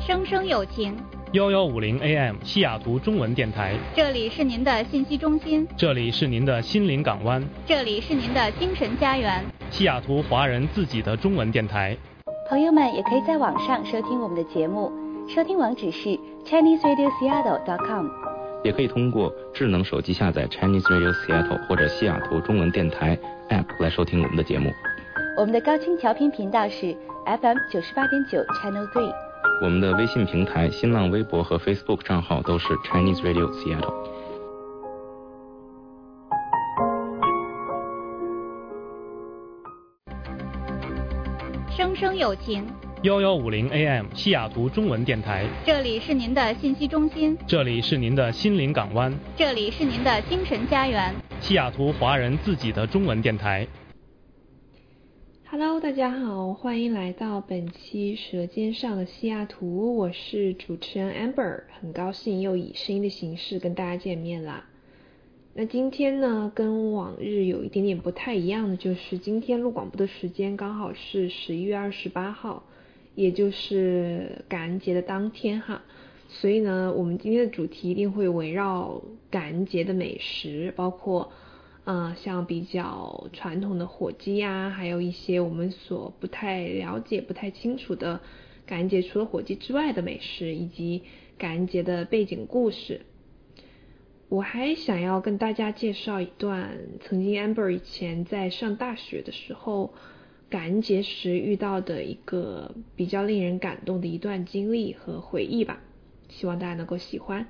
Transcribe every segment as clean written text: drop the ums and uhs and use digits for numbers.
声声有情 1150 AM 西雅图中文电台， 这里是您的信息中心， 这里是您的心灵港湾， 这里是您的精神家园， 西雅图华人自己的中文电台。 朋友们也可以在网上收听我们的节目，收听网址是 ChineseRadioSeattle.com， 也可以通过智能手机下载 Chinese Radio Seattle 或者西雅图中文电台 App 来收听我们的节目。 我们的高清调频频道是 FM 98.9 Channel 3。 我们的微信平台、新浪微博和 Facebook 账号都是 Chinese Radio Seattle。 声声有情 1150 AM 西雅图中文电台， 这里是您的信息中心， 这里是您的心灵港湾， 这里是您的精神家园， 西雅图华人自己的中文电台。 Hello， 大家好，欢迎来到本期舌尖上的西雅图，我是主持人 Amber， 很高兴又以声音的形式跟大家见面啦。那今天呢，跟往日有一点点不太一样的，就是今天录广播的时间刚好是11月28号，也就是感恩节的当天哈，所以呢，我们今天的主题一定会围绕感恩节的美食，包括像比较传统的火鸡啊，还有一些我们所不太了解、不太清楚的感恩节除了火鸡之外的美食，以及感恩节的背景故事。我还想要跟大家介绍一段曾经 Amber 以前在上大学的时候感恩节时遇到的一个比较令人感动的一段经历和回忆吧，希望大家能够喜欢。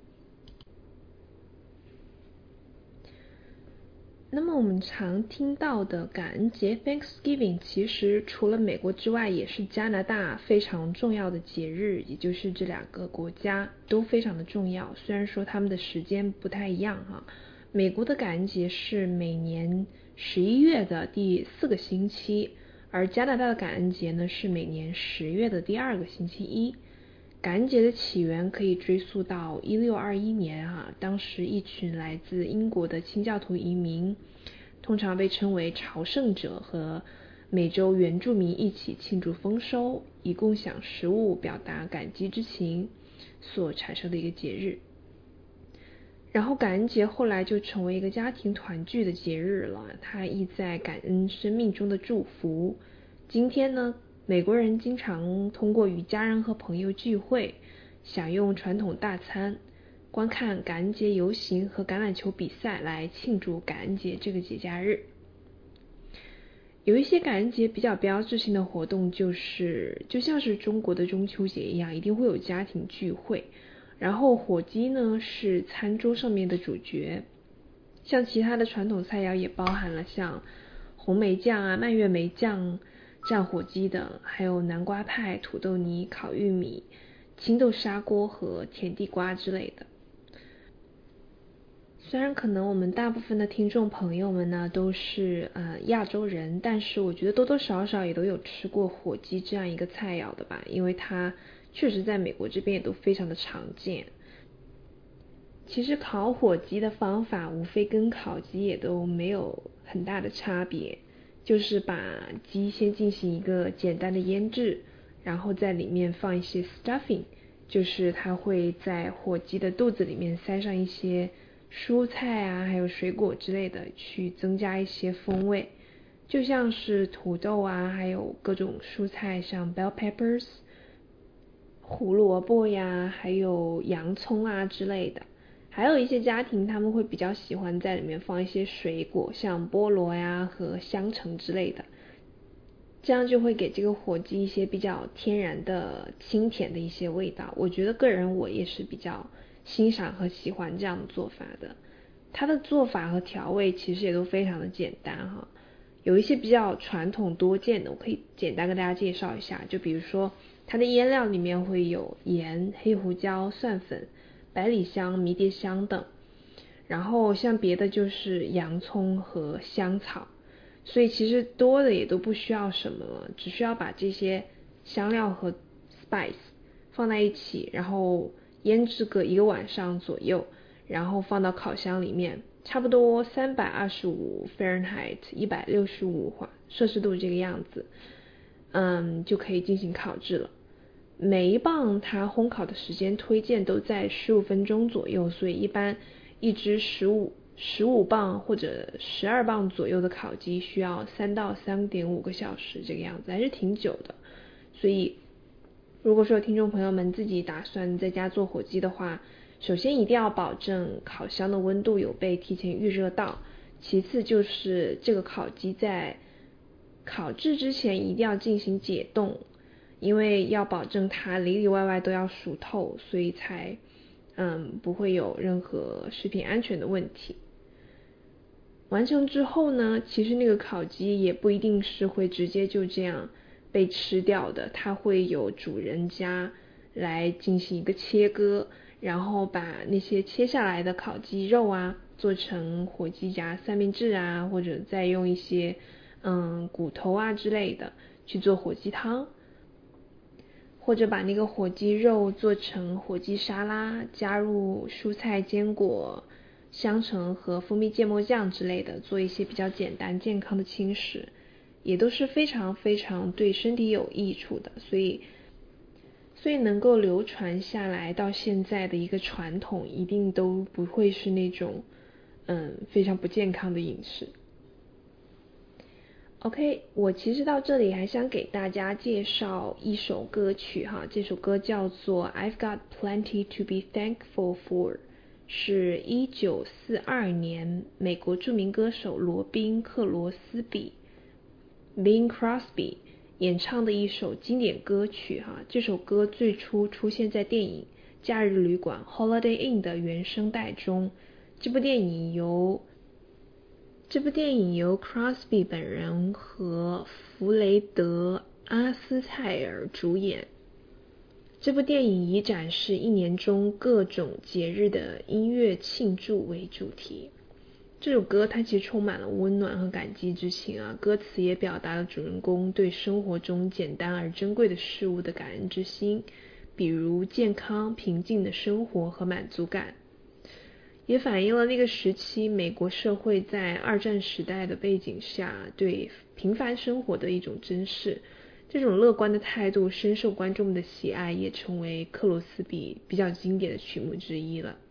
那么我们常听到的感恩节 Thanksgiving 其实除了美国之外也是加拿大非常重要的节日，也就是这两个国家都非常的重要，虽然说他们的时间不太一样哈。美国的感恩节是每年11月的第4个星期，而加拿大的感恩节呢是每年10月的第2个星期一。感恩节的起源可以追溯到1621年当时一群来自英国的清教徒移民，通常被称为朝圣者，和美洲原住民一起庆祝丰收，以共享食物表达感激之情所产生的一个节日。然后感恩节后来就成为一个家庭团聚的节日了，它意在感恩生命中的祝福。今天呢，美国人经常通过与家人和朋友聚会，享用传统大餐，观看感恩节游行和橄榄球比赛来庆祝感恩节这个节假日。有一些感恩节比较标志性的活动就像是中国的中秋节一样，一定会有家庭聚会，然后火鸡呢是餐桌上面的主角，像其他的传统菜肴也包含了像红梅酱啊、蔓越莓酱蘸火鸡的，还有南瓜派、土豆泥、烤玉米、青豆砂锅和甜地瓜之类的。虽然可能我们大部分的听众朋友们呢都是亚洲人，但是我觉得多多少少也都有吃过火鸡这样一个菜肴的吧，因为它确实在美国这边也都非常的常见。其实烤火鸡的方法无非跟烤鸡也都没有很大的差别，就是把鸡先进行一个简单的腌制，然后在里面放一些 stuffing， 就是它会在火鸡的肚子里面塞上一些蔬菜啊还有水果之类的，去增加一些风味，就像是土豆啊，还有各种蔬菜，像 bell peppers 胡萝卜呀，还有洋葱啊之类的。还有一些家庭他们会比较喜欢在里面放一些水果，像菠萝呀和香橙之类的，这样就会给这个火鸡一些比较天然的清甜的一些味道。我觉得个人我也是比较欣赏和喜欢这样的做法的。它的做法和调味其实也都非常的简单哈，有一些比较传统多见的我可以简单跟大家介绍一下，就比如说它的腌料里面会有盐、黑胡椒、蒜粉、百里香、迷迭香等，然后像别的就是洋葱和香草，所以其实多的也都不需要什么了，只需要把这些香料和 spice 放在一起，然后腌制个1个晚上左右，然后放到烤箱里面，差不多325 Fahrenheit 165摄氏度这个样子，就可以进行烤制了。 每一磅它烘烤的时间推荐都在15分钟左右，所以一般一只15磅或者12磅左右的烤鸡需要3到3.5个小时这个样子，还是挺久的。所以如果说听众朋友们自己打算在家做火鸡的话，首先一定要保证烤箱的温度有被提前预热到，其次就是这个烤鸡在烤制之前一定要进行解冻，因为要保证它里里外外都要熟透，所以才不会有任何食品安全的问题。完成之后呢，其实那个烤鸡也不一定是会直接就这样被吃掉的，它会有主人家来进行一个切割，然后把那些切下来的烤鸡肉啊做成火鸡夹三明治啊，或者再用一些骨头啊之类的去做火鸡汤，或者把那个火鸡肉做成火鸡沙拉，加入蔬菜坚果香橙和蜂蜜芥末酱之类的，做一些比较简单健康的轻食，也都是非常非常对身体有益处的，所以能够流传下来到现在的一个传统，一定都不会是那种非常不健康的饮食。OK， 我其实到这里还想给大家介绍一首歌曲哈，这首歌叫做 I've Got Plenty to be Thankful For， 是1942年美国著名歌手罗宾·克罗斯比 Bing Crosby 演唱的一首经典歌曲哈。这首歌最初出现在电影《假日旅馆》 Holiday Inn 的原声带中。这部电影由Crosby 本人和弗雷德·阿斯泰尔主演。这部电影以展示一年中各种节日的音乐庆祝为主题。这首歌它其实充满了温暖和感激之情啊，歌词也表达了主人公对生活中简单而珍贵的事物的感恩之心，比如健康、平静的生活和满足感。也反映了那个时期美国社会在二战时代的背景下对平凡生活的一种珍视。这种乐观的态度深受观众的喜爱，也成为克罗斯比比较经典的曲目之一了。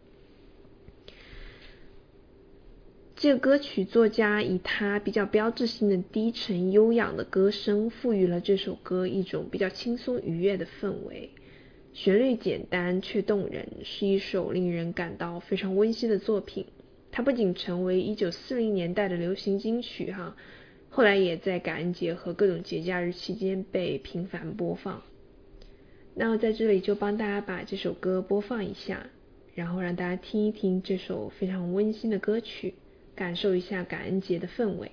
这个歌曲作家以他比较标志性的低沉悠扬的歌声，赋予了这首歌一种比较轻松愉悦的氛围。旋律简单却动人，是一首令人感到非常温馨的作品。它不仅成为1940年代的流行金曲后来也在感恩节和各种节假日期间被频繁播放。那我在这里就帮大家把这首歌播放一下，然后让大家听一听这首非常温馨的歌曲，感受一下感恩节的氛围。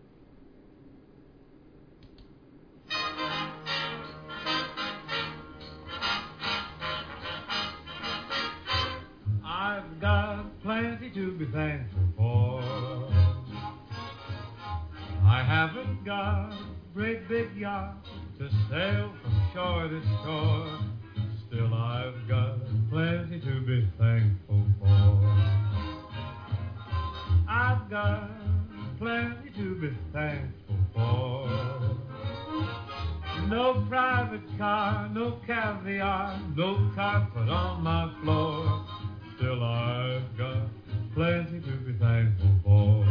I've got plenty to be thankful for. I haven't got a great big yacht to sail from shore to shore. Still I've got plenty to be thankful for. I've got plenty to be thankful for. No private car, no caviar, no carpet on my floor. Still I've got plenty to be thankful for.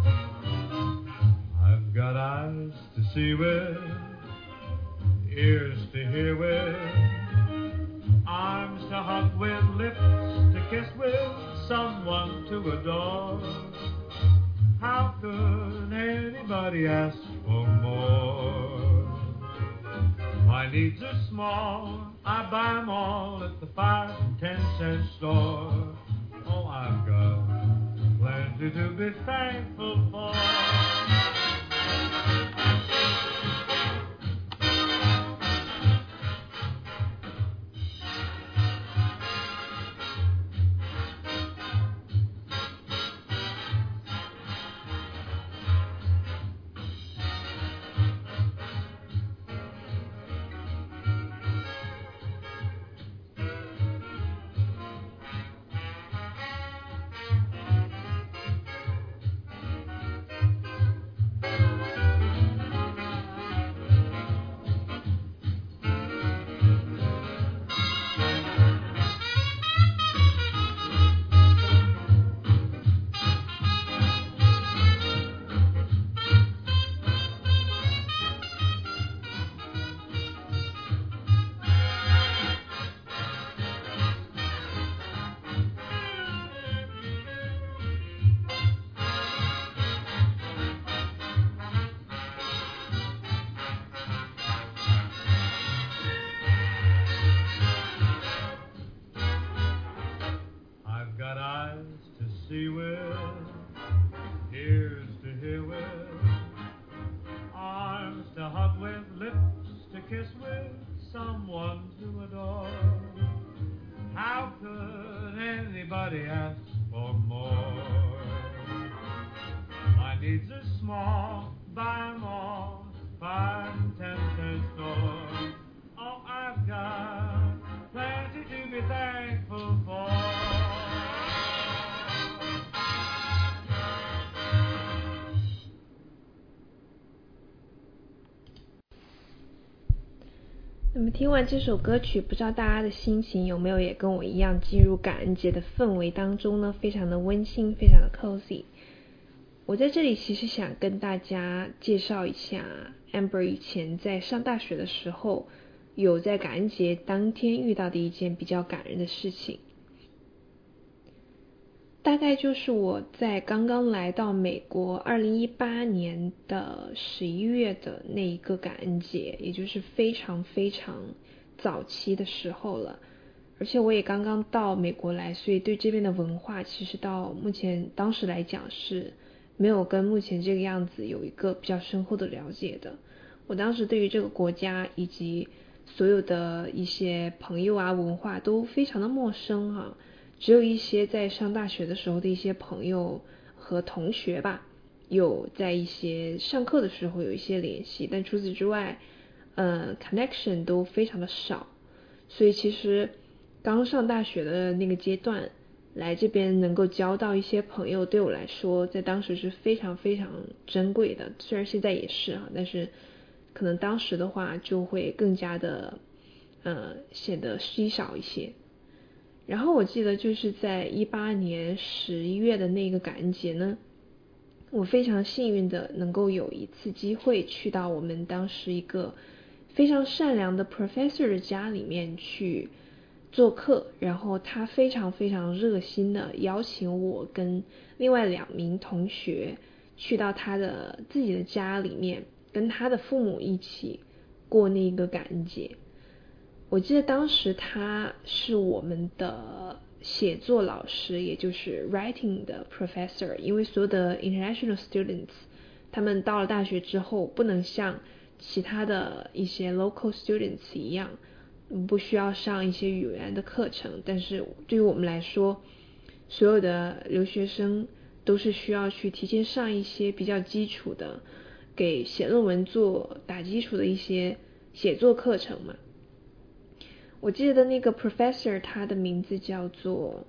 I've got eyes to see with, ears to hear with, arms to hug with, lips to kiss with, someone to adore. How could anybody ask for more? My needs are small, I buy them all at the 5 and 10 cent store. Oh, I've got plenty to be thankful for. child, plenty to be thankful for. 那么听完这首歌曲，不知道大家的心情有没有也跟我一样进入感恩节的氛围当中呢？非常的温馨，非常的 cozy。我在这里其实想跟大家介绍一下 Amber 以前在上大学的时候，有在感恩节当天遇到的一件比较感人的事情。大概就是我在刚刚来到美国2018年的11月的那一个感恩节，也就是非常非常早期的时候了。而且我也刚刚到美国来，所以对这边的文化其实到目前当时来讲是没有跟目前这个样子有一个比较深厚的了解的。我当时对于这个国家以及所有的一些朋友啊文化都非常的陌生啊，只有一些在上大学的时候的一些朋友和同学吧，有在一些上课的时候有一些联系，但除此之外connection 都非常的少。所以其实刚上大学的那个阶段来这边能够交到一些朋友，对我来说在当时是非常非常珍贵的，虽然现在也是啊，但是可能当时的话就会更加的显得稀少一些。然后我记得就是在18年11月的那个感恩节呢，我非常幸运的能够有一次机会去到我们当时一个非常善良的 professor 的家里面去做客，然后他非常非常热心的邀请我跟另外2名同学去到他的自己的家里面，跟他的父母一起过那个感恩节。我记得当时他是我们的写作老师，也就是 writing 的 professor， 因为所有的 international students 他们到了大学之后不能像其他的一些 local students 一样不需要上一些语言的课程，但是对于我们来说，所有的留学生都是需要去提前上一些比较基础的给写论文做打基础的一些写作课程嘛。我记得那个 professor 他的名字叫做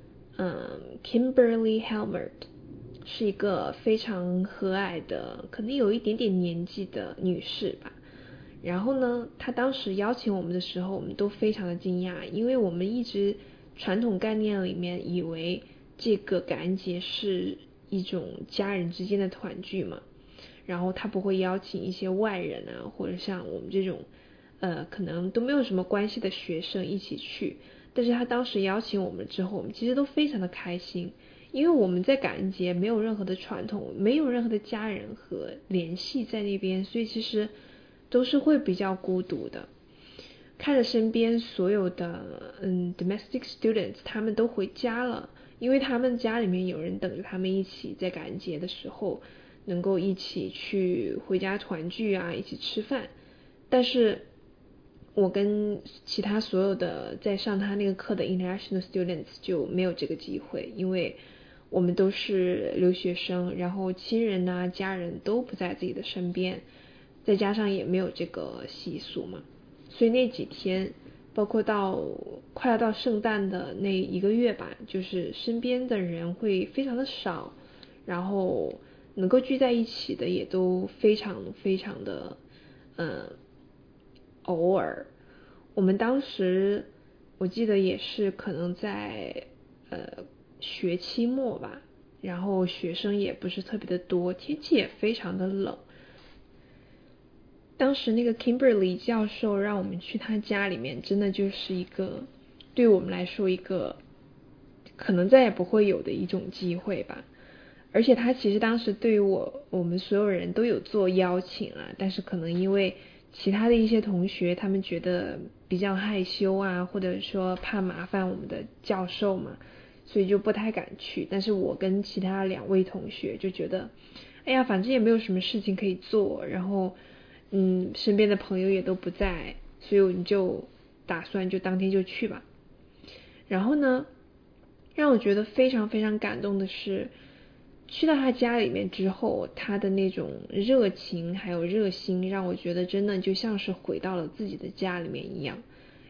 Kimberly Helmert， 是一个非常和蔼的可能有一点点年纪的女士吧。然后呢她当时邀请我们的时候，我们都非常的惊讶，因为我们一直传统概念里面以为这个感恩节是一种家人之间的团聚嘛，然后她不会邀请一些外人啊，或者像我们这种可能都没有什么关系的学生一起去。但是他当时邀请我们之后，我们其实都非常的开心，因为我们在感恩节没有任何的传统，没有任何的家人和联系在那边，所以其实都是会比较孤独的。看着身边所有的domestic students 他们都回家了，因为他们家里面有人等着他们一起在感恩节的时候能够一起去回家团聚啊，一起吃饭。但是我跟其他所有的在上他那个课的 international students 就没有这个机会，因为我们都是留学生，然后亲人啊家人都不在自己的身边，再加上也没有这个习俗嘛，所以那几天包括到快要到圣诞的那1个月吧，就是身边的人会非常的少，然后能够聚在一起的也都非常非常的偶尔。我们当时我记得也是可能在学期末吧，然后学生也不是特别的多，天气也非常的冷。当时那个 Kimberly 教授让我们去他家里面，真的就是一个对我们来说一个可能再也不会有的一种机会吧。而且他其实当时对于我们所有人都有做邀请啊，但是可能因为其他的一些同学他们觉得比较害羞啊，或者说怕麻烦我们的教授嘛，所以就不太敢去。但是我跟其他2位同学就觉得哎呀反正也没有什么事情可以做，然后身边的朋友也都不在，所以我们就打算就当天就去吧。然后呢让我觉得非常非常感动的是，去到他家里面之后，他的那种热情还有热心让我觉得真的就像是回到了自己的家里面一样。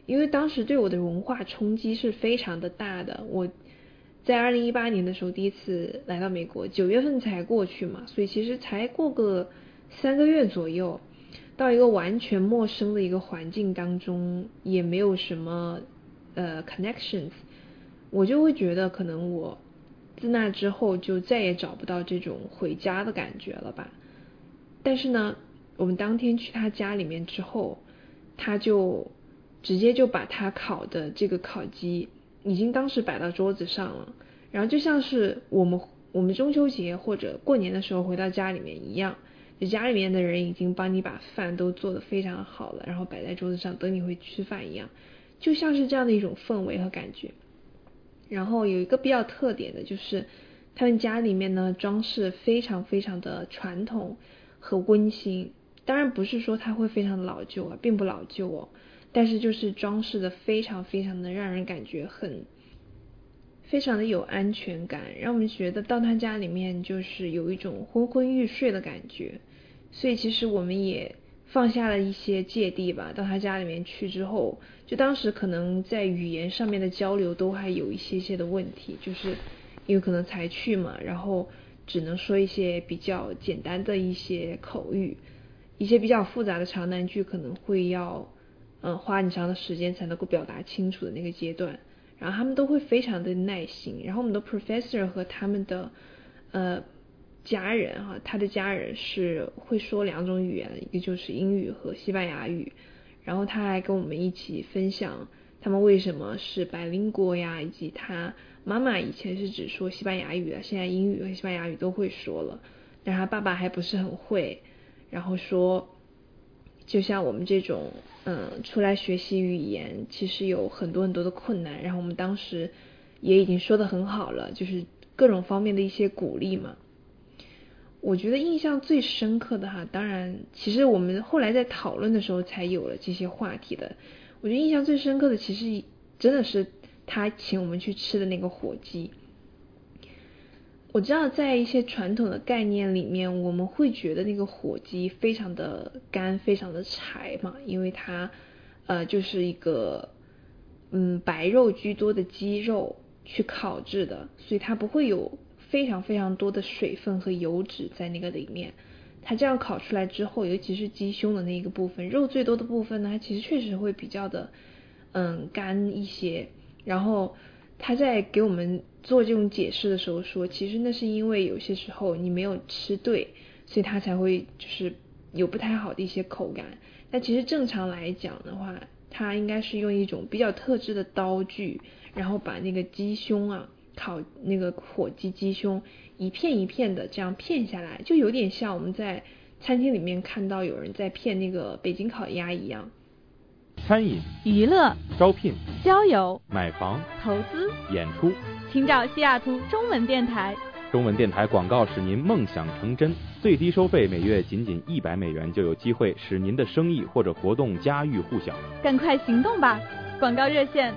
因为当时对我的文化冲击是非常的大的。我在2018年的时候第一次来到美国，9月份才过去嘛，所以其实才过个3个月左右，到一个完全陌生的一个环境当中，也没有什么connections， 我就会觉得可能我自那之后就再也找不到这种回家的感觉了吧。但是呢，我们当天去他家里面之后，他就直接就把他烤的这个烤鸡已经当时摆到桌子上了，然后就像是我们中秋节或者过年的时候回到家里面一样，就家里面的人已经帮你把饭都做得非常好了，然后摆在桌子上等你回去吃饭一样，就像是这样的一种氛围和感觉。然后有一个比较特点的就是他们家里面呢装饰非常非常的传统和温馨，当然不是说它会非常老旧啊，并不老旧哦，但是就是装饰的非常非常的让人感觉非常的有安全感，让我们觉得到他家里面就是有一种昏昏欲睡的感觉。所以其实我们也放下了一些芥蒂吧，到他家里面去之后，就当时可能在语言上面的交流都还有一些的问题，就是因为可能才去嘛，然后只能说一些比较简单的一些口语，一些比较复杂的长难句可能会要花很长的时间才能够表达清楚的那个阶段，然后他们都会非常的耐心，然后我们的 professor 和他们的家人哈，他的家人是会说2种语言，一个就是英语和西班牙语，然后他还跟我们一起分享他们为什么是bilingual呀，以及他妈妈以前是只说西班牙语的，现在英语和西班牙语都会说了，但他爸爸还不是很会，然后说就像我们这种出来学习语言其实有很多很多的困难，然后我们当时也已经说得很好了，就是各种方面的一些鼓励嘛。我觉得印象最深刻的哈，当然其实我们后来在讨论的时候才有了这些话题的，我觉得印象最深刻的其实真的是他请我们去吃的那个火鸡。我知道在一些传统的概念里面，我们会觉得那个火鸡非常的干，非常的柴嘛，因为它就是一个白肉居多的鸡肉去烤制的，所以它不会有非常非常多的水分和油脂在那个里面。它这样烤出来之后，尤其是鸡胸的那一个部分，肉最多的部分呢，它其实确实会比较的干一些。然后他在给我们做这种解释的时候说，其实那是因为有些时候你没有吃对，所以它才会就是有不太好的一些口感。但其实正常来讲的话，它应该是用一种比较特制的刀具，然后把那个鸡胸啊，烤那个火鸡鸡胸一片一片的这样片下来，就有点像我们在餐厅里面看到有人在片那个北京烤鸭一样。 餐饮、 娱乐、 招聘、 交友、 买房、 投资、 演出， 请找西雅图中文电台。 中文电台广告使您梦想成真，最低收费每月仅$100就有机会使您的生意或者活动家喻户晓。 赶快行动吧！广告热线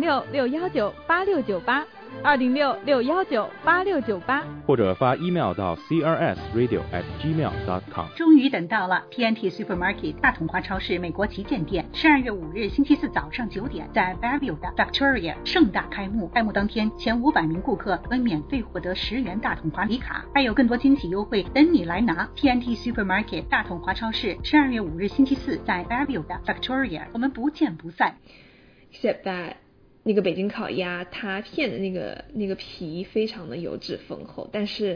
206-619-8698，206-619-8698， 或者发 email 到 crsradio@gmail.com。 终于等到了 TNT Supermarket 大统华超市美国旗舰店，12月5日星期四早上9点，在 Fairview 的 Victoria 盛大开幕。开幕当天，前500名顾客可免费获得10元大统华礼卡，还有更多惊喜优惠等你来拿。TNT Supermarket 大统华超市12月5日星期四在 Fairview 的 Victoria， 我们不见不散。 Except that 那个北京烤鸭它片的那个皮非常的油脂丰厚，但是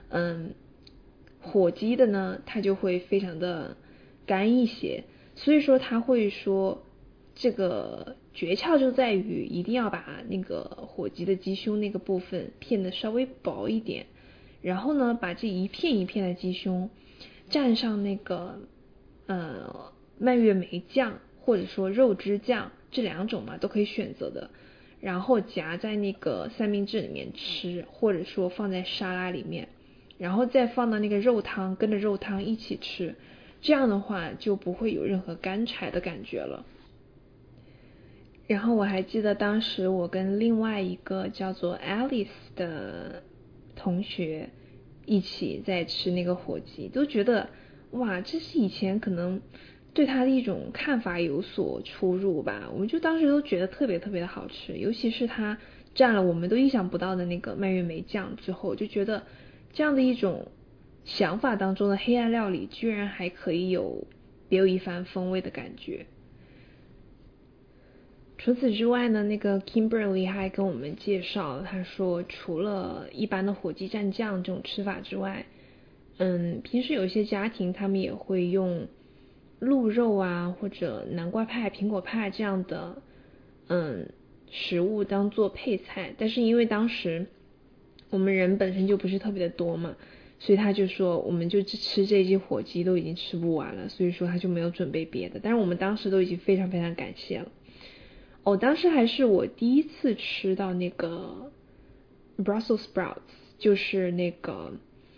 火鸡的呢它就会非常的干一些，所以说他会说这个诀窍就在于一定要把那个火鸡的鸡胸那个部分片的稍微薄一点，然后呢把这一片一片的鸡胸蘸上那个蔓越莓酱或者说肉汁酱，这2种嘛都可以选择的，然后夹在那个三明治里面吃，或者说放在沙拉里面，然后再放到那个肉汤跟着肉汤一起吃，这样的话就不会有任何干柴的感觉了。然后我还记得当时我跟另外一个叫做 Alice 的同学一起在吃那个火鸡，都觉得哇，这是以前可能对它的一种看法有所出入吧。我们就当时都觉得特别特别的好吃，尤其是它蘸了我们都意想不到的那个蔓越莓酱之后，就觉得这样的一种想法当中的黑暗料理居然还可以有别有一番风味的感觉。除此之外呢，那个 Kimberly 还跟我们介绍，他说除了一般的火鸡蘸酱这种吃法之外，平时有一些家庭他们也会用鹿肉啊或者南瓜派、苹果派这样的食物当做配菜，但是因为当时我们人本身就不是特别的多嘛，所以他就说我们就吃这一只火鸡都已经吃不完了，所以说他就没有准备别的，但是我们当时都已经非常非常感谢了。当时还是我第一次吃到那个 Brussels sprouts， 就是那个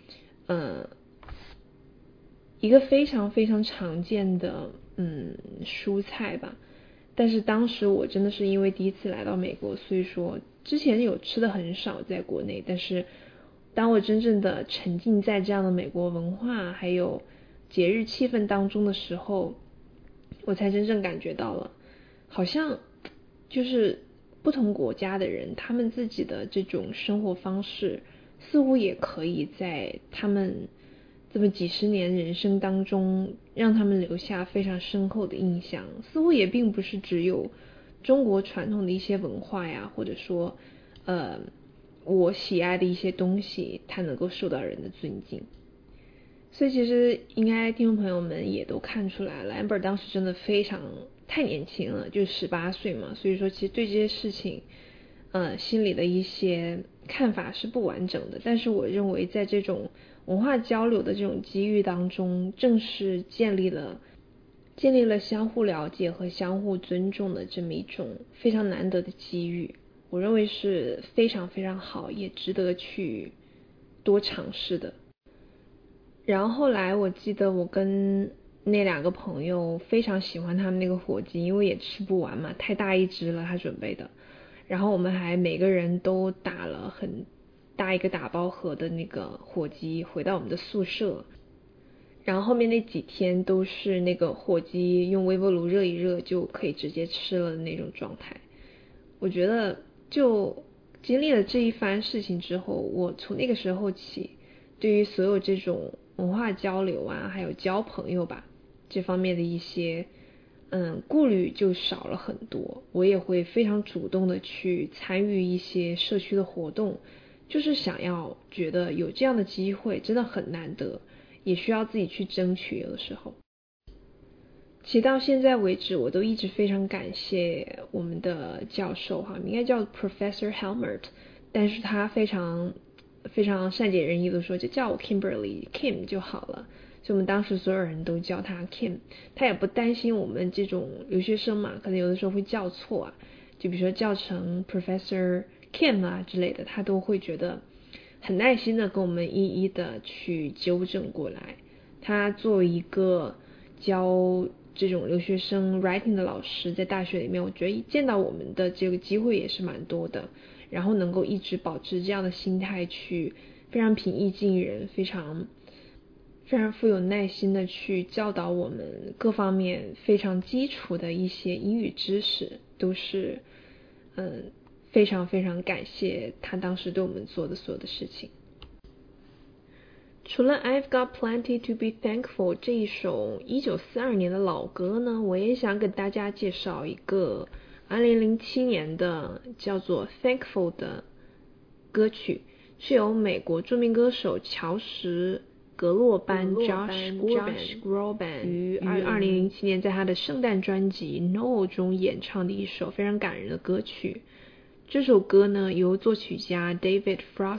一个非常非常常见的蔬菜吧，但是当时我真的是因为第一次来到美国，所以说之前有吃的很少在国内，但是当我真正的沉浸在这样的美国文化还有节日气氛当中的时候，我才真正感觉到了，好像就是不同国家的人他们自己的这种生活方式似乎也可以在他们这么几十年人生当中让他们留下非常深厚的印象，似乎也并不是只有中国传统的一些文化呀，或者说我喜爱的一些东西它能够受到人的尊敬。所以其实应该听众朋友们也都看出来了， Amber 当时真的非常太年轻了，就18岁嘛，所以说其实对这些事情心里的一些看法是不完整的，但是我认为在这种文化交流的这种机遇当中，正是建立了相互了解和相互尊重的这么一种非常难得的机遇，我认为是非常非常好，也值得去多尝试的。然后后来我记得我跟那2个朋友非常喜欢他们那个火鸡，因为也吃不完嘛，太大一只了他准备的，然后我们还每个人都打了很大一个打包盒的那个火鸡回到我们的宿舍，然后后面那几天都是那个火鸡用微波炉热一热就可以直接吃了的那种状态。我觉得就经历了这一番事情之后，我从那个时候起对于所有这种文化交流啊还有交朋友吧这方面的一些顾虑就少了很多，我也会非常主动的去参与一些社区的活动，就是想要觉得有这样的机会真的很难得，也需要自己去争取。有的时候其实到现在为止我都一直非常感谢我们的教授应该叫 Professor Helmert， 但是他非常非常善解人意的说就叫我 Kimberly Kim 就好了，所以我们当时所有人都叫他 Kim， 他也不担心我们这种留学生嘛，可能有的时候会叫错啊，就比如说叫成 Professor Kim 啊之类的，他都会觉得很耐心的跟我们一一的去纠正过来。他作为一个教这种留学生 writing 的老师，在大学里面我觉得见到我们的这个机会也是蛮多的，然后能够一直保持这样的心态去非常平易近人，非常非常富有耐心的去教导我们各方面非常基础的一些英语知识，都是非常非常感谢他当时对我们做的所有的事情。除了 I've Got Plenty to be Thankful 这一首1942年的老歌呢，我也想给大家介绍一个2007年的叫做 Thankful 的歌曲，是由美国著名歌手乔什格洛班 Josh Groban 于2007年在他的圣诞专辑 No 中演唱的一首非常感人的歌曲。这首歌呢由作曲家 David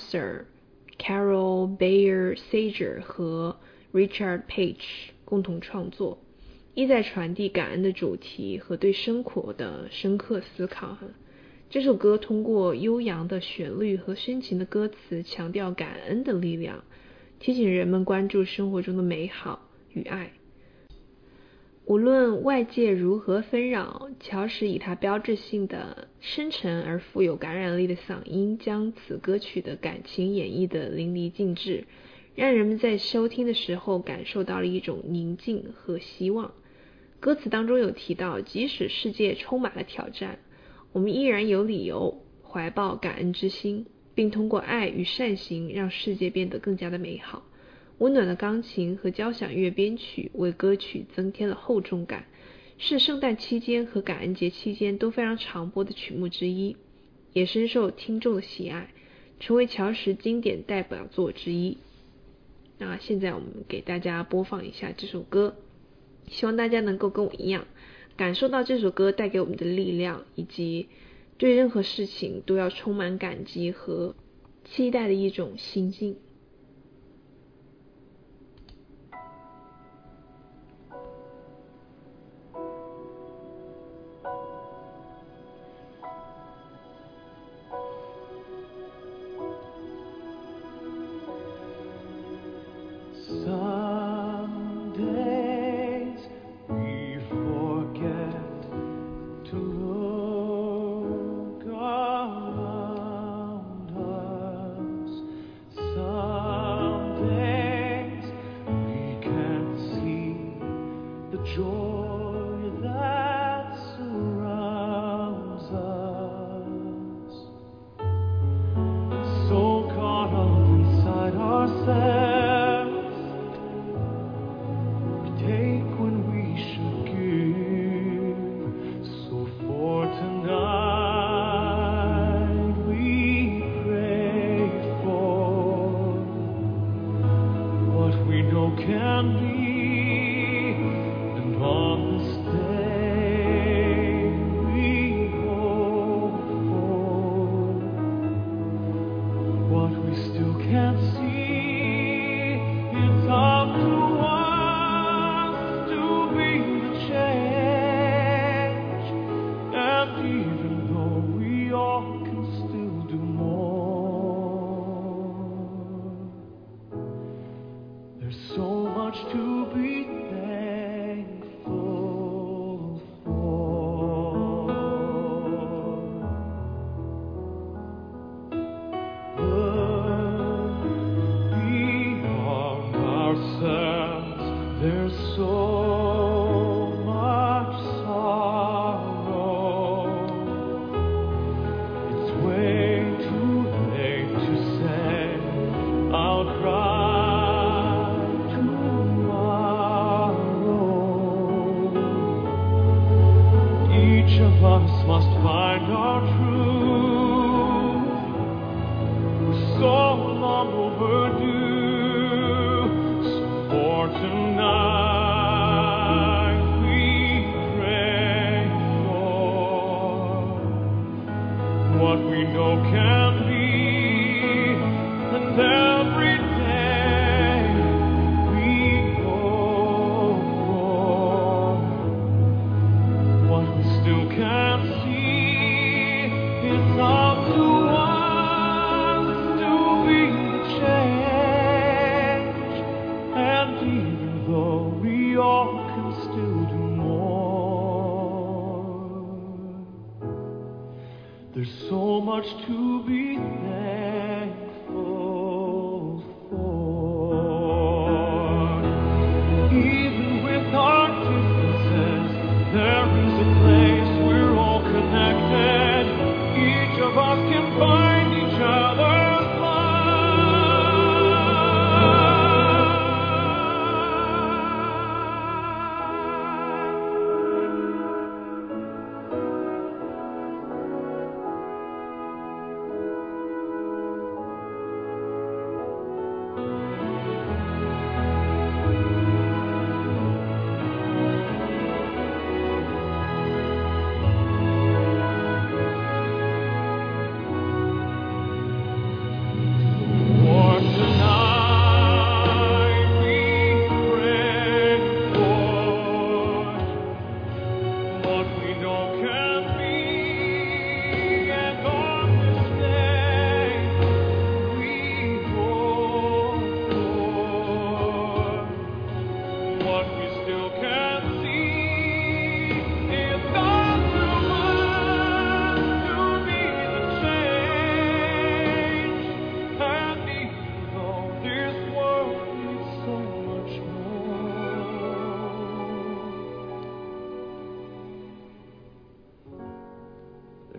Foster、Carol Bayer Sager 和 Richard Page 共同创作，意在传递感恩的主题和对生活的深刻思考。这首歌通过悠扬的旋律和深情的歌词强调感恩的力量，提醒人们关注生活中的美好与爱。无论外界如何纷扰，乔什以他标志性的深沉而富有感染力的嗓音将此歌曲的感情演绎得淋漓尽致，让人们在收听的时候感受到了一种宁静和希望。 歌词当中有提到，即使世界充满了挑战，我们依然有理由怀抱感恩之心，并通过爱与善行让世界变得更加的美好。温暖的钢琴和交响乐编曲为歌曲增添了厚重感，是圣诞期间和感恩节期间都非常常播的曲目之一，也深受听众的喜爱，成为乔什经典代表作之一。那现在我们给大家播放一下这首歌，希望大家能够跟我一样感受到这首歌带给我们的力量，以及对任何事情都要充满感激和期待的一种心境。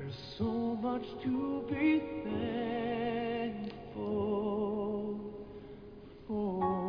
There's so much to be thankful for.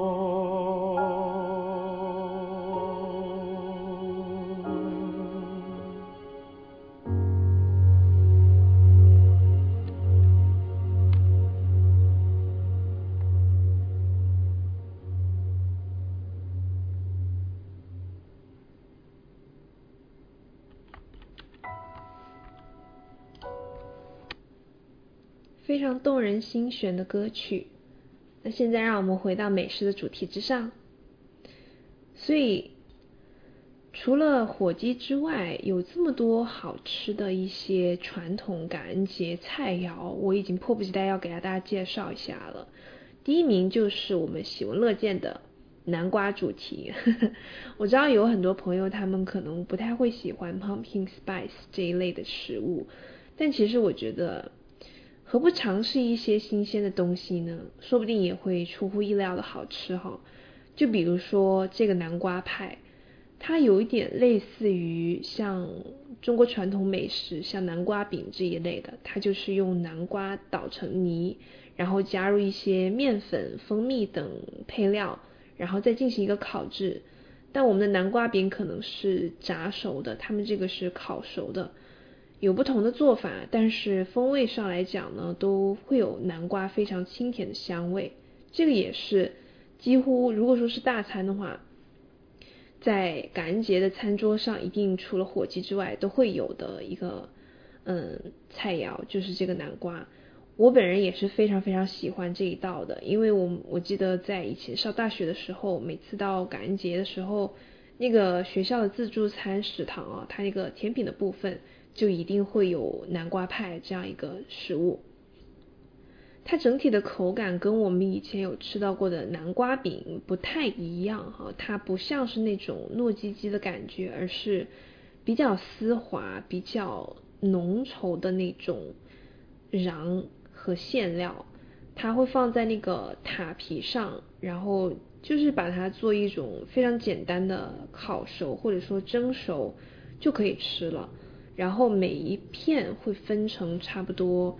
非常动人心弦的歌曲。那现在让我们回到美食的主题之上。所以除了火鸡之外，有这么多好吃的一些传统感恩节菜肴，我已经迫不及待要给大家介绍一下了。第一名就是我们喜闻乐见的南瓜主题我知道有很多朋友他们可能不太会喜欢 pumpkin spice 这一类的食物，但其实我觉得何不尝试一些新鲜的东西呢？说不定也会出乎意料的好吃哈。就比如说这个南瓜派，它有一点类似于像中国传统美食像南瓜饼这一类的，它就是用南瓜捣成泥，然后加入一些面粉、蜂蜜等配料，然后再进行一个烤制。但我们的南瓜饼可能是炸熟的，他们这个是烤熟的，有不同的做法，但是风味上来讲呢，都会有南瓜非常清甜的香味。这个也是几乎如果说是大餐的话，在感恩节的餐桌上一定除了火鸡之外都会有的一个菜肴，就是这个南瓜。我本人也是非常非常喜欢这一道的，因为我记得在以前上大学的时候，每次到感恩节的时候，那个学校的自助餐食堂啊，它那个甜品的部分就一定会有南瓜派这样一个食物。它整体的口感跟我们以前有吃到过的南瓜饼不太一样哈，它不像是那种糯叽叽的感觉，而是比较丝滑、比较浓稠的那种瓤和馅料。它会放在那个塔皮上，然后就是把它做一种非常简单的烤熟或者说蒸熟就可以吃了。然后每一片会分成差不多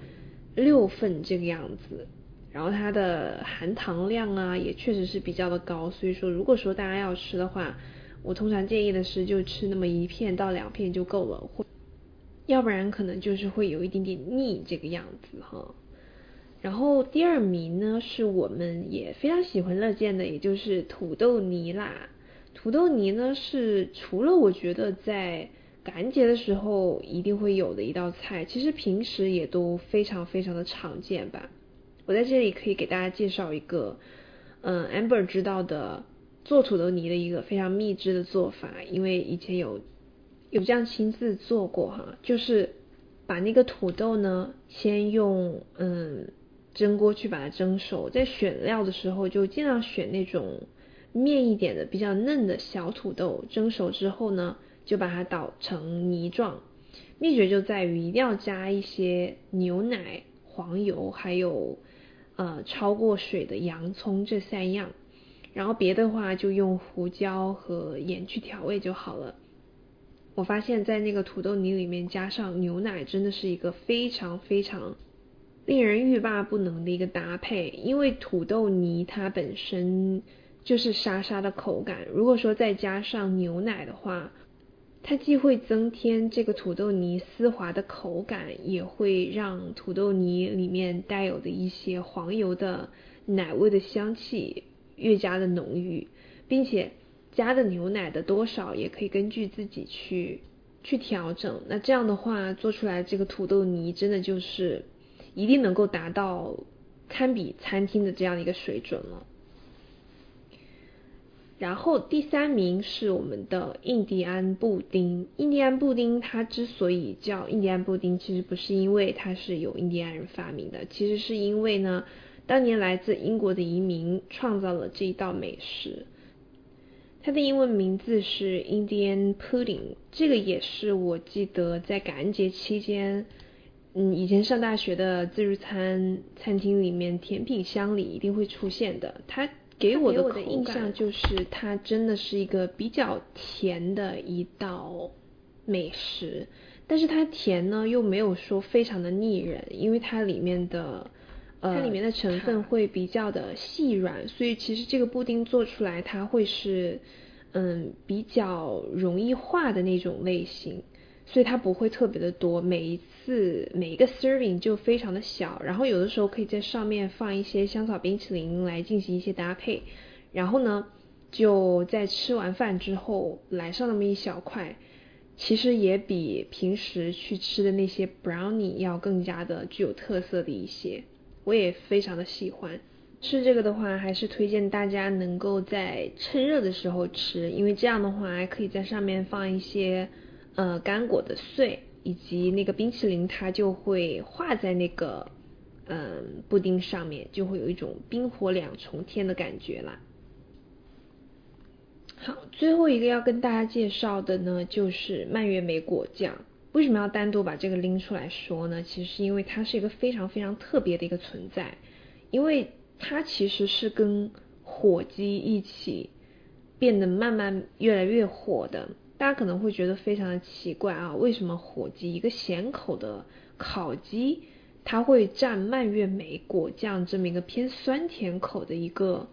6份这个样子，然后它的含糖量啊也确实是比较的高，所以说如果说大家要吃的话，我通常建议的是就吃那么1片到2片就够了，要不然可能就是会有一点点腻这个样子哈。然后第二名呢是我们也非常喜闻乐见的，也就是土豆泥啦。土豆泥呢是除了我觉得在感恩节的时候一定会有的一道菜，其实平时也都非常非常的常见吧。我在这里可以给大家介绍一个Amber 知道的做土豆泥的一个非常秘制的做法，因为以前有这样亲自做过哈，就是把那个土豆呢先用蒸锅去把它蒸熟，在选料的时候就尽量选那种面一点的比较嫩的小土豆，蒸熟之后呢就把它捣成泥状。秘诀就在于一定要加一些牛奶、黄油还有焯过水的洋葱这3样，然后别的话就用胡椒和盐去调味就好了。我发现在那个土豆泥里面加上牛奶真的是一个非常非常令人欲罢不能的一个搭配，因为土豆泥它本身就是沙沙的口感，如果说再加上牛奶的话，它既会增添这个土豆泥丝滑的口感，也会让土豆泥里面带有的一些黄油的奶味的香气越加的浓郁，并且加的牛奶的多少也可以根据自己去调整。那这样的话做出来这个土豆泥真的就是一定能够达到堪比餐厅的这样一个水准了。然后第3名是我们的印第安布丁。印第安布丁它之所以叫印第安布丁，其实不是因为它是由印第安人发明的，其实是因为呢当年来自英国的移民创造了这一道美食。它的英文名字是 Indian Pudding， 这个也是我记得在感恩节期间以前上大学的自助餐厅里面甜品箱里一定会出现的。它给我的印象就是它真的是一个比较甜的一道美食， 但是它甜呢又没有说非常的腻人，因为它里面的成分会比较的细软，所以其实这个布丁做出来它会是比较容易化的那种类型，所以它不会特别的多，每一个 serving 就非常的小，然后有的时候可以在上面放一些香草冰淇淋来进行一些搭配，然后呢就在吃完饭之后来上那么一小块，其实也比平时去吃的那些 brownie 要更加的具有特色的一些，我也非常的喜欢。吃这个的话还是推荐大家能够在趁热的时候吃，因为这样的话还可以在上面放一些干果的碎，以及那个冰淇淋它就会化在那个布丁上面，就会有一种冰火两重天的感觉啦。好，最后一个要跟大家介绍的呢就是蔓越莓果酱。为什么要单独把这个拎出来说呢？其实是因为它是一个非常非常特别的一个存在，因为它其实是跟火鸡一起变得慢慢越来越火的。大家可能会觉得非常的奇怪啊，为什么火鸡一个咸口的烤鸡它会蘸蔓越莓果酱这么一个偏酸甜口的一个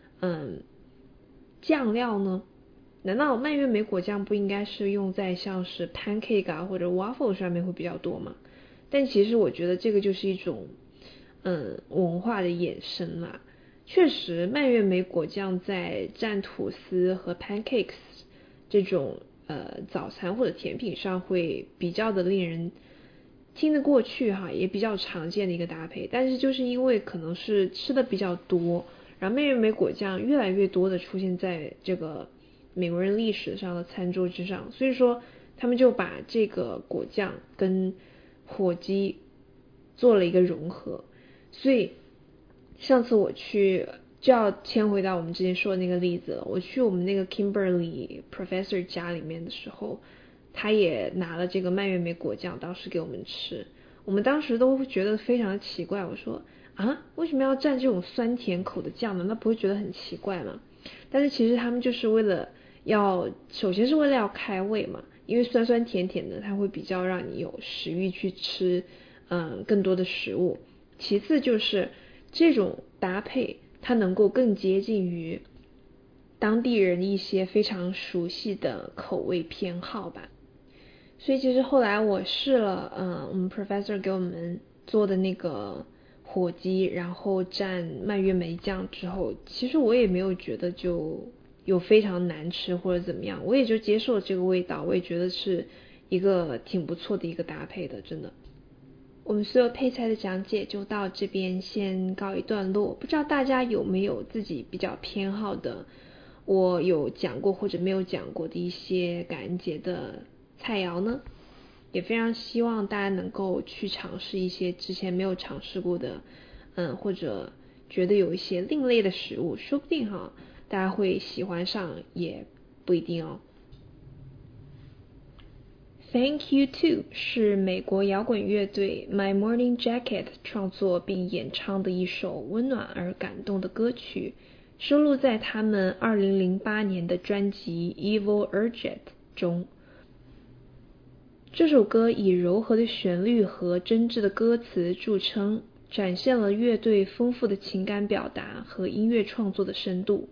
酱料呢？难道蔓越莓果酱不应该是用在像是 pancake 啊或者 waffle 上面会比较多吗？但其实我觉得这个就是一种文化的衍生啦。确实蔓越莓果酱在蘸吐司和 pancakes 这种早餐或者甜品上会比较的令人听得过去哈，也比较常见的一个搭配。但是就是因为可能是吃的比较多，然后蔓越莓果酱越来越多的出现在这个美国人历史上的餐桌之上，所以说他们就把这个果酱跟火鸡做了一个融合。所以上次我去就要牵回到我们之前说的那个例子了，我去我们那个 Kimberly Professor 家里面的时候，他也拿了这个蔓越莓果酱当时给我们吃，我们当时都觉得非常的奇怪，我说啊，为什么要蘸这种酸甜口的酱呢？那不会觉得很奇怪吗？但是其实他们就是为了首先是为了要开胃嘛，因为酸酸甜甜的它会比较让你有食欲去吃更多的食物，其次就是这种搭配它能够更接近于当地人一些非常熟悉的口味偏好吧。所以其实后来我试了我们 professor 给我们做的那个火鸡，然后蘸蔓越莓酱之后，其实我也没有觉得就有非常难吃或者怎么样，我也就接受了这个味道，我也觉得是一个挺不错的一个搭配的，真的。我们所有配菜的讲解就到这边先告一段落，不知道大家有没有自己比较偏好的，我有讲过或者没有讲过的一些感恩节的菜肴呢？也非常希望大家能够去尝试一些之前没有尝试过的或者觉得有一些另类的食物，说不定大家会喜欢上，也不一定哦。Thank You Too 是美国摇滚乐队 My Morning Jacket 创作并演唱的一首温暖而感动的歌曲，收录在他们2008年的专辑 Evil Urgent 中。这首歌以柔和的旋律和真挚的歌词著称，展现了乐队丰富的情感表达和音乐创作的深度。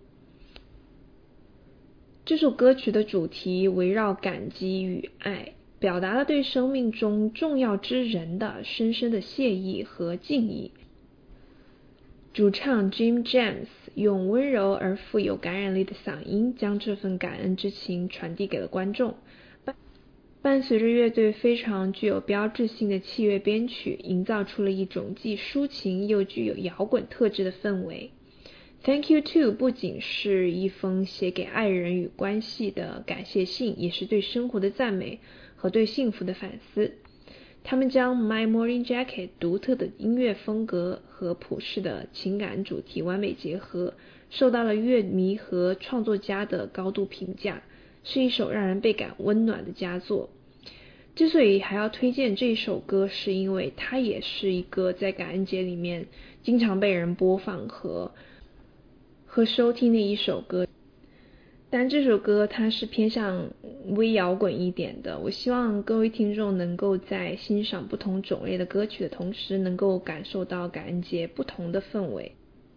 这首歌曲的主题围绕感激与爱，表达了对生命中重要之人的深深的谢意和敬意。主唱 Jim James 用温柔而富有感染力的嗓音，将这份感恩之情传递给了观众。伴随着乐队非常具有标志性的器乐编曲，营造出了一种既抒情又具有摇滚特质的氛围。Thank You Too 不仅是一封写给爱人与关系的感谢信，也是对生活的赞美和对幸福的反思。他们将 My Morning Jacket 独特的音乐风格和普世的情感主题完美结合，受到了乐迷和创作家的高度评价，是一首让人倍感温暖的佳作。之所以还要推荐这首歌，是因为它也是一个在感恩节里面经常被人播放和收听的一首歌。 但这首歌它是偏向微摇滚一点的，我希望各位听众能够在欣赏不同种类的歌曲的同时，能够感受到感恩节不同的氛围。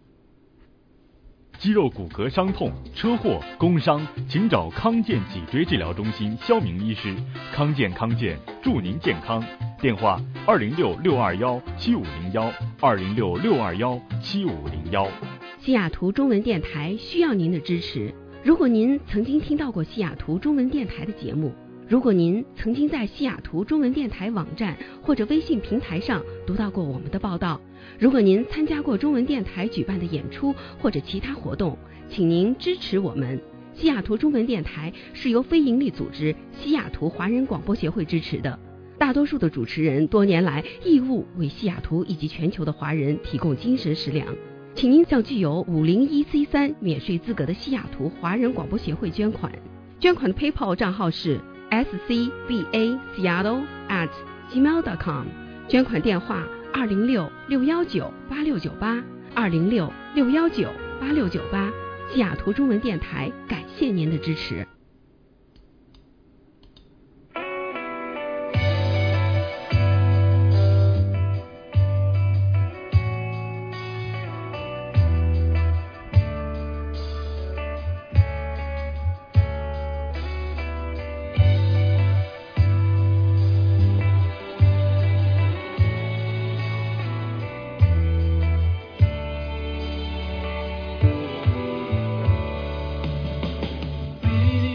肌肉骨骼伤痛、车祸、工伤，请找康健脊椎治疗中心肖明医师。康健祝您健康。电话206-621-7501，206-621-7501。 西雅图中文电台需要您的支持。如果您曾经听到过西雅图中文电台的节目，如果您曾经在西雅图中文电台网站或者微信平台上读到过我们的报道，如果您参加过中文电台举办的演出或者其他活动，请您支持我们。西雅图中文电台是由非营利组织西雅图华人广播协会支持的，大多数的主持人多年来义务为西雅图以及全球的华人提供精神食粮。请您向具有501C3免税资格的西雅图华人广播协会捐款。捐款的 PayPal 账号是 scbaseattle@gmail.com， 捐款电话206-619-8698 206-619-8698。西雅图中文电台感谢您的支持。 Be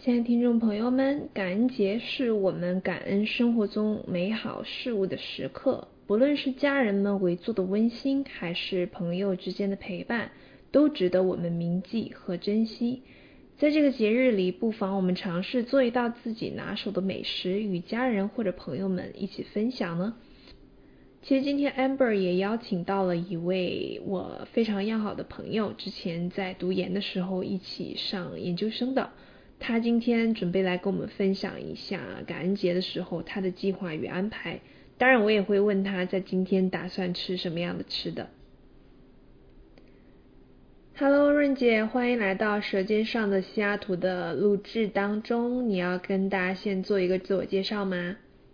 亲爱的听众朋友们，感恩节是我们感恩生活中美好事物的时刻，不论是家人们围坐的温馨，还是朋友之间的陪伴，都值得我们铭记和珍惜。在这个节日里，不妨我们尝试做一道自己拿手的美食，与家人或者朋友们一起分享呢。其实今天 Amber 也邀请到了一位我非常要好的朋友，之前在读研的时候一起上研究生的。他今天准备来跟我们分享一下感恩节的时候他的计划与安排。当然我也会问他在今天打算吃什么样的吃的。Hello 润姐，欢迎来到舌尖上的西雅图的录制当中，你要跟大家先做一个自我介绍吗？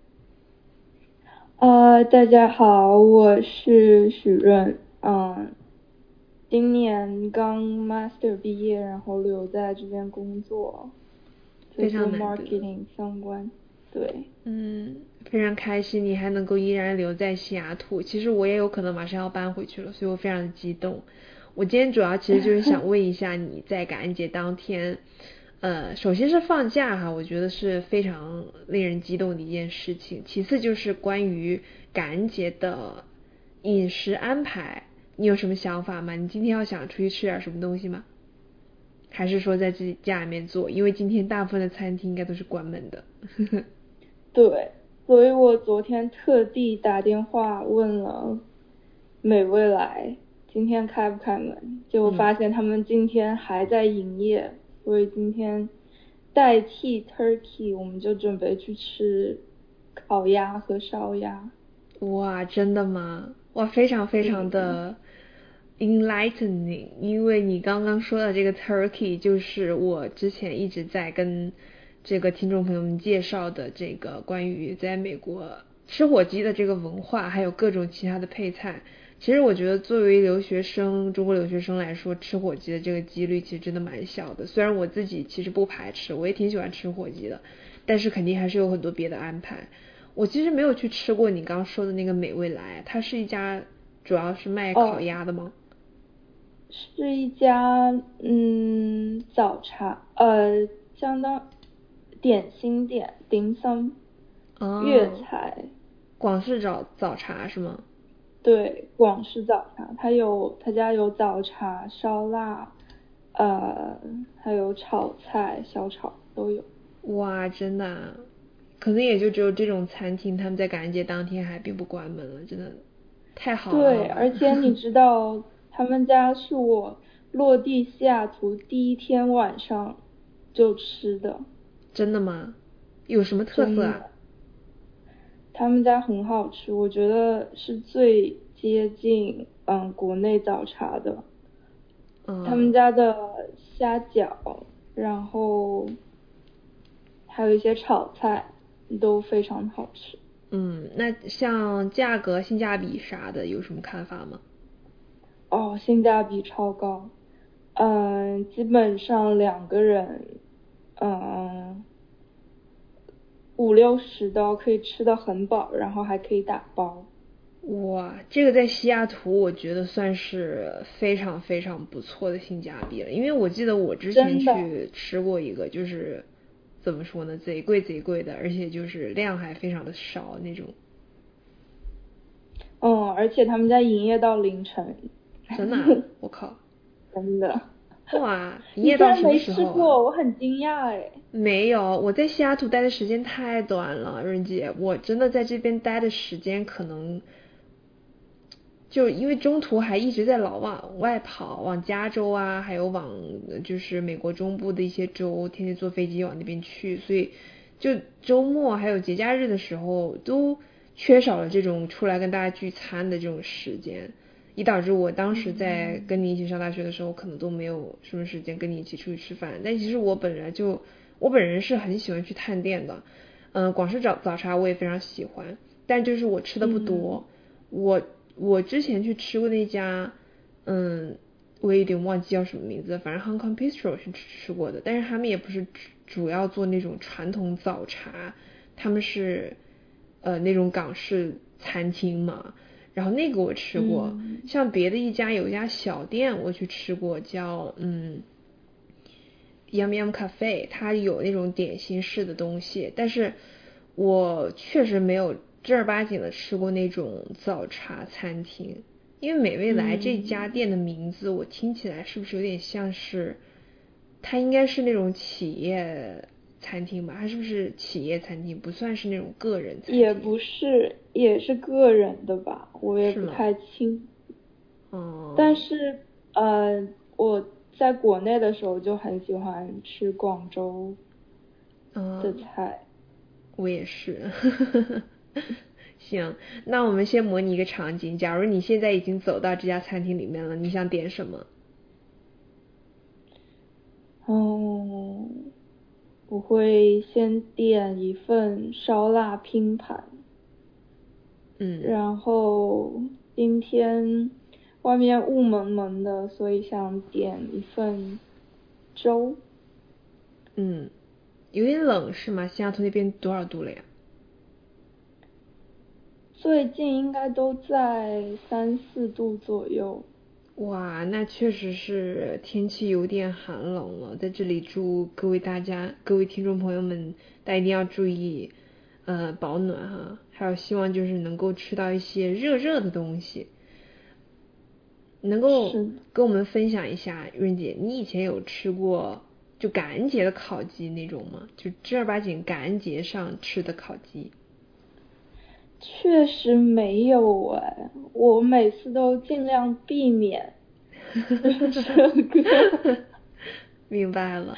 大家好，我是许润，今年刚 master 毕业，然后留在这边工作， 非常做 marketing 相关，对， 非常开心你还能够依然留在西雅图，其实我也有可能马上要搬回去了，所以我非常的激动。我今天主要其实就是想问一下你在感恩节当天首先是放假哈，我觉得是非常令人激动的一件事情，其次就是关于感恩节的饮食安排，你有什么想法吗？你今天要想出去吃点什么东西吗？还是说在自己家里面做？因为今天大部分的餐厅应该都是关门的。 对，所以我昨天特地打电话问了美味来今天开不开门，结果发现他们今天还在营业，所以今天代替 turkey 我们就准备去吃烤鸭和烧鸭。 哇，真的吗？哇，非常非常的enlightening，因为你刚刚说的这个 turkey 就是我之前一直在跟这个听众朋友们介绍的这个关于在美国吃火鸡的这个文化，还有各种其他的配菜。其实我觉得作为留学生，中国留学生来说，吃火鸡的这个几率其实真的蛮小的，虽然我自己其实不排斥，我也挺喜欢吃火鸡的，但是肯定还是有很多别的安排。我其实没有去吃过你刚说的那个美味来，它是一家主要是卖烤鸭的吗？ 是一家早茶相当点心店dim sum，粤菜。 广式早茶是吗？ 对，广式早茶，他家有早茶、烧腊，还有炒菜、小炒都有。 哇，真的啊，可能也就只有这种餐厅他们在感恩节当天还并不关门了，真的太好了。 对，而且你知道他们家是我落地西雅图第一天晚上就吃的。 真的吗？有什么特色啊？ 他们家很好吃，我觉得是最接近国内早茶的。他们家的虾饺，然后还有一些炒菜都非常好吃。 那像价格、性价比啥的有什么看法吗？ 性价比超高。基本上2个人$50可以吃得很饱，然后还可以打包。 哇，这个在西雅图我觉得算是非常非常不错的性价比了，因为我记得我之前去吃过一个，就是怎么说呢，贼贵的，而且就是量还非常的少那种。 而且他们家营业到凌晨。 真的啊？我靠。 真的。 哇，营业到什么时候？ 你竟然没吃过，我很惊讶哎。 没有，我在西雅图待的时间太短了，润姐，我真的在这边待的时间可能就因为中途还一直在老往外跑，往加州啊，还有往就是美国中部的一些州，天天坐飞机往那边去，所以就周末还有节假日的时候都缺少了这种出来跟大家聚餐的这种时间，以导致我当时在跟你一起上大学的时候可能都没有什么时间跟你一起出去吃饭。但其实我本人是很喜欢去探店的，广式早茶我也非常喜欢，但就是我吃的不多。我之前去吃过那家我也有点忘记叫什么名字，反正 Hong Kong Bistro 是吃过的，但是他们也不是主要做那种传统早茶，他们是那种港式餐厅嘛，然后那个我吃过。像别的有一家小店我去吃过，叫 Yum Yum Cafe， 它有那种点心式的东西，但是我确实没有正儿八经的吃过那种早茶餐厅。因为美味来这家店的名字我听起来是不是有点像是，它应该是那种企业餐厅吧？它是不是企业餐厅？不算是那种个人餐厅？ 也不是，也是个人的吧，我也不太清。但是我在国内的时候就很喜欢吃广州的菜。 我也是。行，那我们先模拟一个场景，假如你现在已经走到这家餐厅里面了，你想点什么？ 我会先点一份烧腊拼盘。然后今天外面雾蒙蒙的，所以想点一份粥。 有点冷是吗？西雅图那边多少度了呀？ 最近应该都在3、4度左右。 哇，那确实是天气有点寒冷了。在这里祝各位听众朋友们，大家一定要注意保暖哈，还有希望就是能够吃到一些热的东西。能够跟我们分享一下，润姐，你以前有吃过就感恩节的烤鸡那种吗？就正儿八经感恩节上吃的烤鸡？ 确实没有我每次都尽量避免这个。 明白了。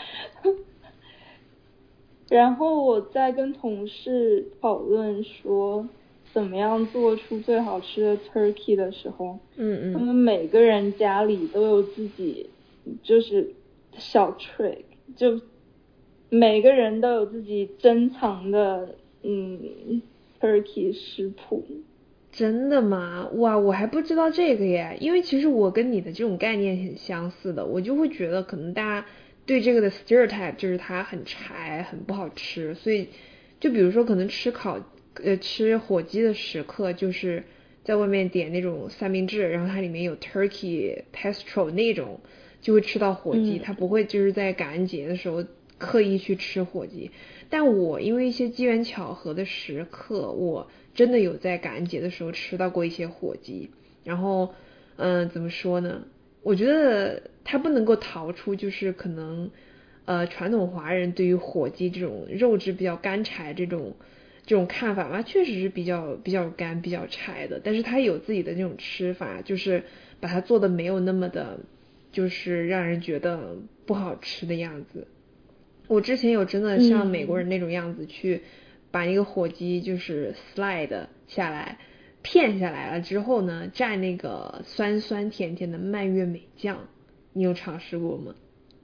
然后我在跟同事讨论说怎么样做出最好吃的 turkey 的时候，他们每个人家里都有自己就是小 trick， 就每个人都有自己珍藏的turkey 食谱。 真的吗？哇，我还不知道这个耶。因为其实我跟你的这种概念很相似的，我就会觉得可能大家对这个的 stereotype 就是它很柴很不好吃，所以就比如说可能吃火鸡的时刻，就是在外面点那种三明治，然后它里面有 turkey pesto 那种，就会吃到火鸡，它不会就是在感恩节的时候刻意去吃火鸡。但我因为一些机缘巧合的时刻，我真的有在感恩节的时候吃到过一些火鸡。然后怎么说呢，我觉得它不能够逃出就是可能传统华人对于火鸡这种肉质比较干柴这种看法吧，确实是比较干比较柴的，但是它有自己的那种吃法，就是把它做的没有那么的就是让人觉得不好吃的样子。我之前有真的像美国人那种样子去把一个火鸡就是 slide 下来片下来了之后呢，蘸那个酸酸甜甜的蔓越莓酱，你有尝试过吗？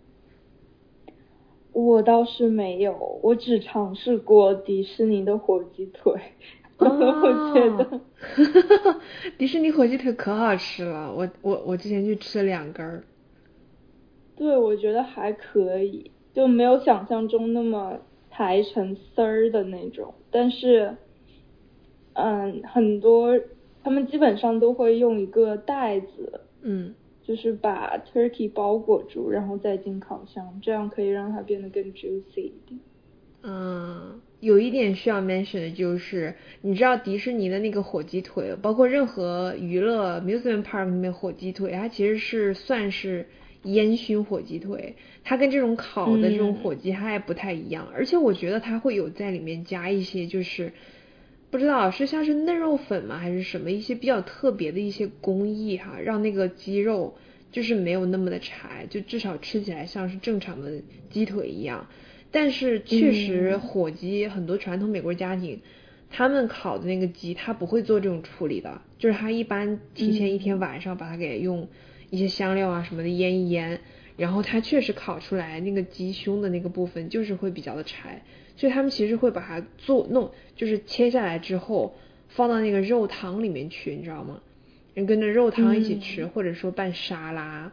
我倒是没有，我只尝试过迪士尼的火鸡腿。我觉得迪士尼火鸡腿可好吃了，我之前去吃了2根。 对，我觉得还可以，就没有想象中那么抬成丝儿的那种，但是很多他们基本上都会用一个袋子，就是把 turkey 包裹住，然后再进烤箱，这样可以让它变得更 juicy 一点。 有一点需要 mention 的就是，你知道迪士尼的那个火鸡腿，包括任何娱乐 amusement park 里面火鸡腿，它其实是算是烟熏火鸡腿，它跟这种烤的这种火鸡它还不太一样。而且我觉得它会有在里面加一些就是不知道是像是嫩肉粉吗还是什么一些比较特别的一些工艺哈，让那个鸡肉就是没有那么的柴，就至少吃起来像是正常的鸡腿一样。但是确实火鸡很多传统美国家庭他们烤的那个鸡他不会做这种处理的，就是他一般提前一天晚上把它给用一些香料啊什么的腌一腌，然后它确实烤出来那个鸡胸的那个部分就是会比较的柴，所以他们其实会把它就是切下来之后放到那个肉汤里面去，你知道吗？跟着肉汤一起吃，或者说拌沙拉。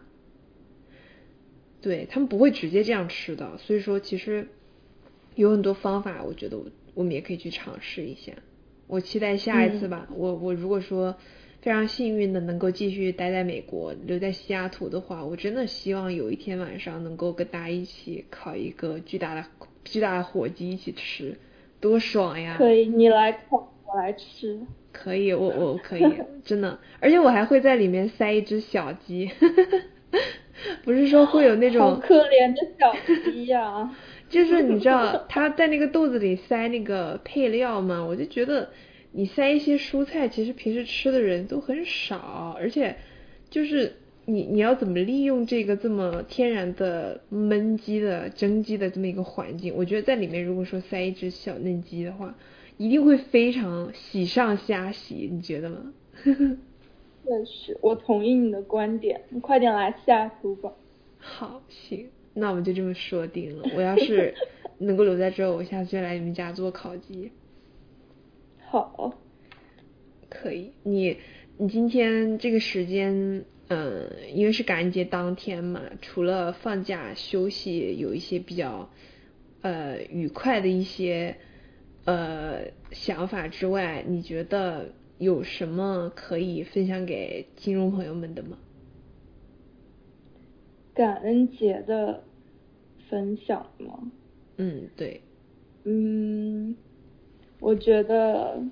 对，他们不会直接这样吃的，所以说其实有很多方法，我觉得我们也可以去尝试一下。我期待下一次吧，我如果说非常幸运的能够继续待在美国，留在西雅图的话，我真的希望有一天晚上能够跟大家一起烤一个巨大的火鸡一起吃，多爽呀！ 可以，你来烤，我来吃。 可以，我可以，真的，而且我还会在里面塞一只小鸡，不是说会有那种好可怜的小鸡呀。 就是你知道他在那个肚子里塞那个配料嘛，我就觉得你塞一些蔬菜，其实平时吃的人都很少，而且就是你要怎么利用这个这么天然的焖鸡的蒸鸡的这么一个环境，我觉得在里面如果说塞一只小嫩鸡的话，一定会非常喜上加喜，你觉得吗？ 确实，我同意你的观点，你快点来西雅图吧。 好，行，那我们就这么说定了。我要是能够留在这儿，我下次就来你们家做烤鸡。 好， 可以。你今天这个时间，因为是感恩节当天嘛，除了放假休息，有一些比较愉快的一些想法之外，你觉得有什么可以分享给听众朋友们的吗？ 感恩节的分享吗？ 对。 我觉得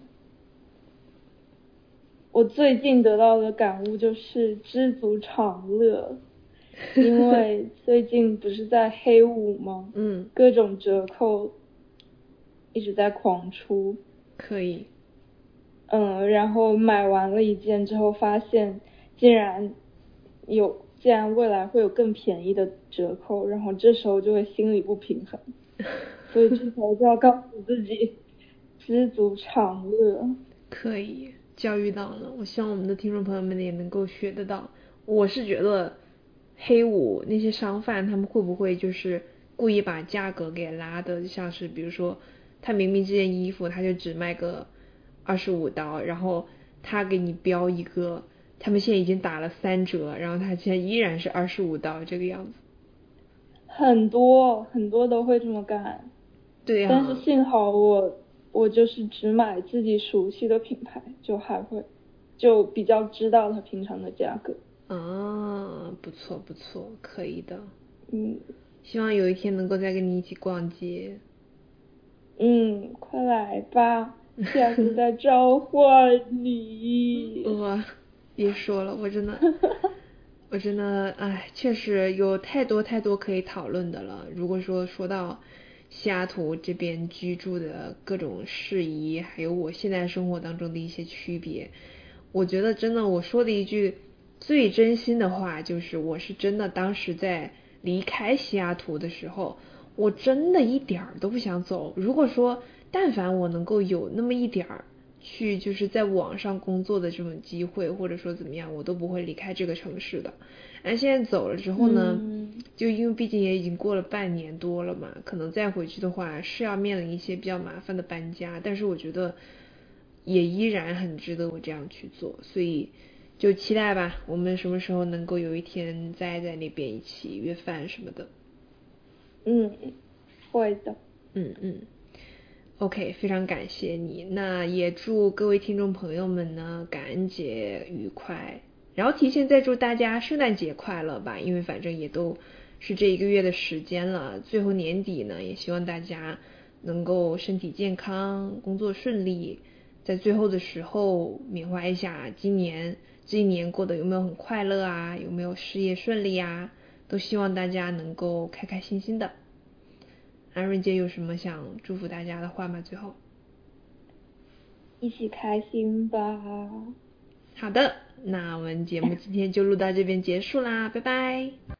我最近得到的感悟就是知足常乐，因为最近不是在黑五吗？各种折扣一直在狂出。 可以。 然后买完了一件之后，发现竟然未来会有更便宜的折扣，然后这时候就会心里不平衡，所以这时候就要告诉自己知足常乐。 可以，教育到了，我希望我们的听众朋友们也能够学得到。我是觉得黑五那些商贩他们会不会就是故意把价格给拉的，像是比如说他明明这件衣服他就只卖个$25，然后他给你标一个他们现在已经打了3折，然后他现在依然是$25这个样子。 很多都会这么干。 对呀。 但是幸好我就是只买自己熟悉的品牌，就比较知道它平常的价格。 不错不错，可以的。希望有一天能够再跟你一起逛街。 快来吧，下次再召唤你。 别说了，我真的确实有太多可以讨论的了。如果说到西雅图这边居住的各种事宜，还有我现在生活当中的一些区别，我觉得真的我说的一句最真心的话就是，我是真的当时在离开西雅图的时候，我真的一点都不想走。如果说但凡我能够有那么一点去就是在网上工作的这种机会，或者说怎么样，我都不会离开这个城市的。现在走了之后呢，就因为毕竟也已经过了半年多了嘛，可能再回去的话是要面临一些比较麻烦的搬家，但是我觉得也依然很值得我这样去做，所以就期待吧，我们什么时候能够有一天再在那边一起约饭什么的。 会的。 OK， 非常感谢你。那也祝各位听众朋友们呢感恩节愉快，然后提前再祝大家圣诞节快乐吧，因为反正也都是这1个月的时间了，最后年底呢也希望大家能够身体健康，工作顺利，在最后的时候缅怀一下这一年过得有没有很快乐啊，有没有事业顺利啊，都希望大家能够开开心心的。安瑞姐有什么想祝福大家的话吗？最后一起开心吧。 好的，那我们节目今天就录到这边结束啦，拜拜。